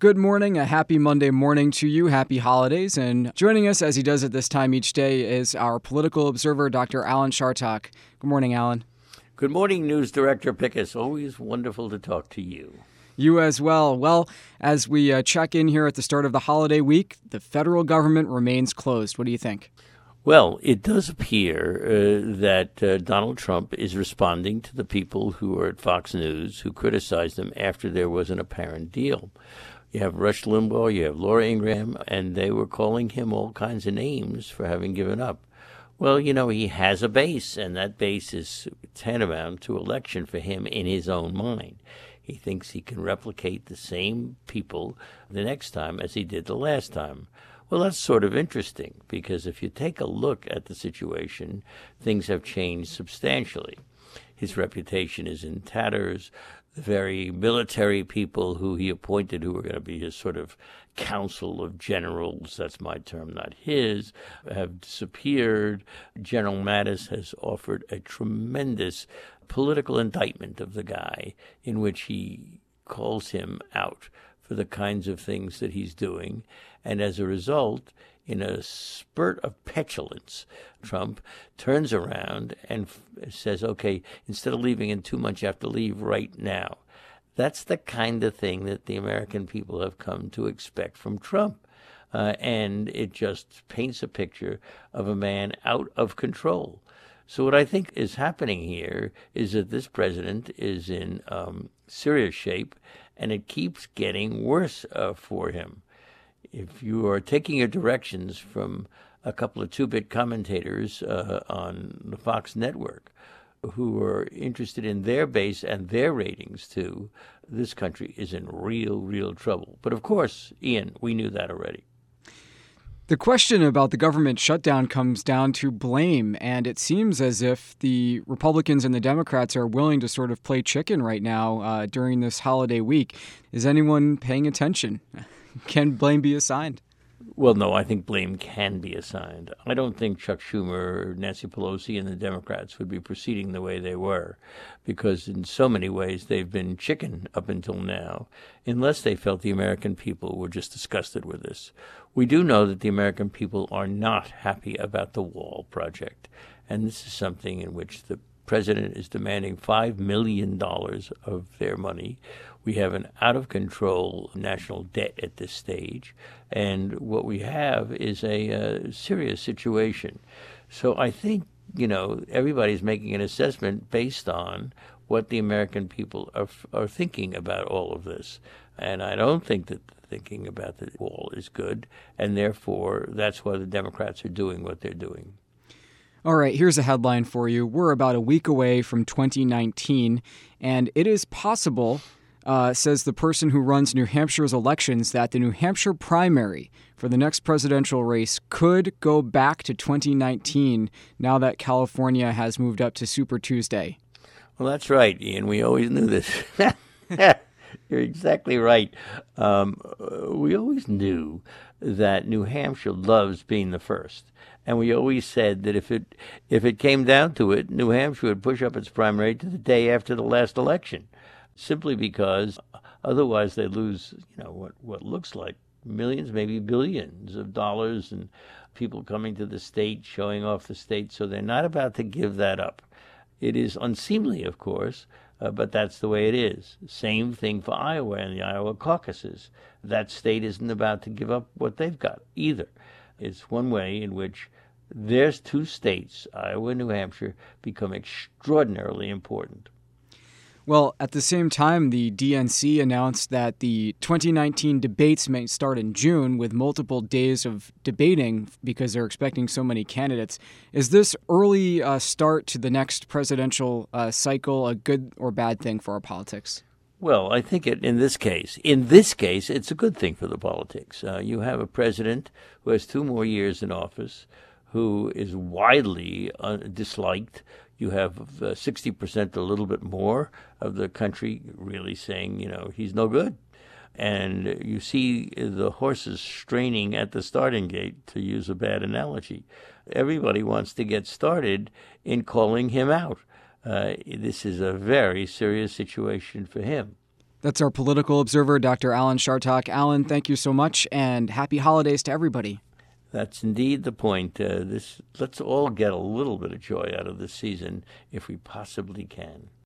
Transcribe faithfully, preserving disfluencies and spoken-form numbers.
Good morning, a happy Monday morning to you, happy holidays, and joining us as he does at this time each day is our political observer, Doctor Alan Chartock. Good morning, Alan. Good morning, News Director Pickus. Always wonderful to talk to you. You as well. Well, as we uh, check in here at the start of the holiday week, the federal government remains closed. What do you think? Well, it does appear uh, that uh, Donald Trump is responding to the people who are at Fox News who criticized him after there was an apparent deal. You have Rush Limbaugh, you have Laura Ingraham, and they were calling him all kinds of names for having given up. Well, you know, he has a base, and that base is tantamount to election for him in his own mind. He thinks he can replicate the same people the next time as he did the last time. Well, that's sort of interesting, because if you take a look at the situation, things have changed substantially. His reputation is in tatters. The very military people who he appointed, who were going to be his sort of council of generals, that's my term, not his, have disappeared. General Mattis has offered a tremendous political indictment of the guy in which he calls him out for the kinds of things that he's doing. And as a result, in a spurt of petulance, Trump turns around and f- says, okay, instead of leaving in two months, you have to leave right now. That's the kind of thing that the American people have come to expect from Trump. Uh, and it just paints a picture of a man out of control. So what I think is happening here is that this president is in um, serious shape, and it keeps getting worse uh, for him. If you are taking your directions from a couple of two-bit commentators uh, on the Fox network who are interested in their base and their ratings too, this country is in real, real trouble. But of course, Ian, we knew that already. The question about the government shutdown comes down to blame, and it seems as if the Republicans and the Democrats are willing to sort of play chicken right now uh, during this holiday week. Is anyone paying attention? Can blame be assigned? Well, no, I think blame can be assigned. I don't think Chuck Schumer, Nancy Pelosi, and the Democrats would be proceeding the way they were, because in so many ways they've been chicken up until now, unless they felt the American people were just disgusted with this. We do know that the American people are not happy about the wall project, and this is something in which the president is demanding five million dollars of their money. We have an out-of-control national debt at this stage, and what we have is a uh, serious situation. So I think, you know, everybody's making an assessment based on what the American people are, are thinking about all of this. And I don't think that thinking about the wall is good, and therefore that's why the Democrats are doing what they're doing. All right, here's a headline for you. We're about a week away from twenty nineteen, and it is possible, uh, says the person who runs New Hampshire's elections, that the New Hampshire primary for the next presidential race could go back to twenty nineteen now that California has moved up to Super Tuesday. Well, that's right, Ian. We always knew this. You're exactly right. Um, we always knew that New Hampshire loves being the first. And we always said that if it if it came down to it, New Hampshire would push up its primary to the day after the last election, simply because otherwise they lose, you know, what, what looks like millions, maybe billions of dollars, and people coming to the state, showing off the state. So they're not about to give that up. It is unseemly, of course, uh, but that's the way it is. Same thing for Iowa and the Iowa caucuses. That state isn't about to give up what they've got either. It's one way in which there's two states, Iowa and New Hampshire, become extraordinarily important. Well, at the same time, the D N C announced that the twenty nineteen debates may start in June with multiple days of debating because they're expecting so many candidates. Is this early uh, start to the next presidential uh, cycle a good or bad thing for our politics? Well, I think it, in this case, in this case, it's a good thing for the politics. Uh, you have a president who has two more years in office, who is widely uh, disliked. You have uh, sixty percent, a little bit more, of the country really saying, you know, he's no good. And you see the horses straining at the starting gate, to use a bad analogy. Everybody wants to get started in calling him out. Uh, this is a very serious situation for him. That's our political observer, Doctor Alan Chartock. Alan, thank you so much, and happy holidays to everybody. That's indeed the point. Uh, this let's all get a little bit of joy out of this season if we possibly can.